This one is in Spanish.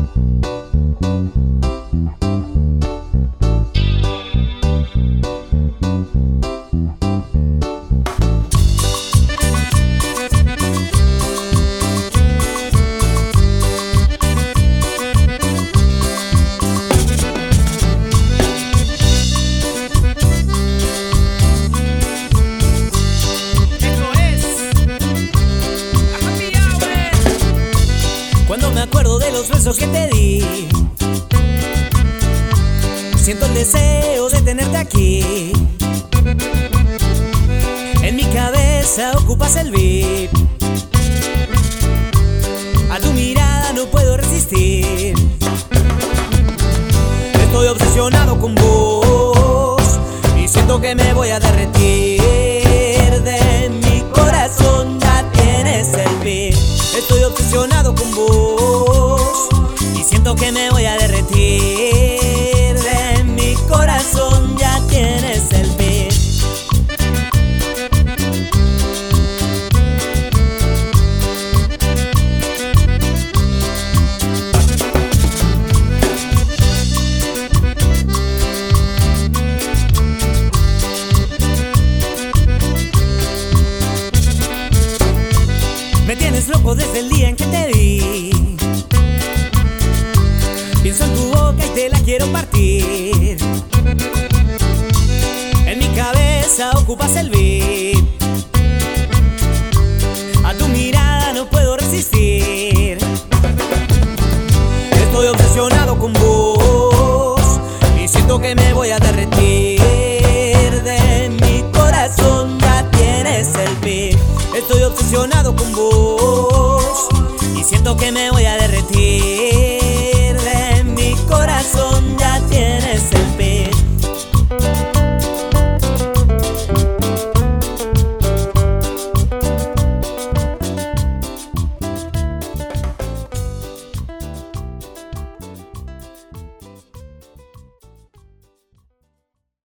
Cuando me acuerdo de los besos que te di, siento el deseo de tenerte aquí. En mi cabeza ocupas el beat. A tu mirada no puedo resistir. Estoy obsesionado con vos y siento que me voy a derretir. De mi corazón ya tienes el beat. Estoy obsesionado con vos y siento que me voy a derretir. De mi corazón ya tienes el beat. Me tienes loco desde el día en que te vi. Pienso en tu boca y te la quiero partir. En mi cabeza ocupas el beat. A tu mirada no puedo resistir. Estoy obsesionado con vos y siento que me voy a derretir. De mi corazón ya tienes el beat. Estoy obsesionado con vos y siento que me voy a derretir. De mi corazón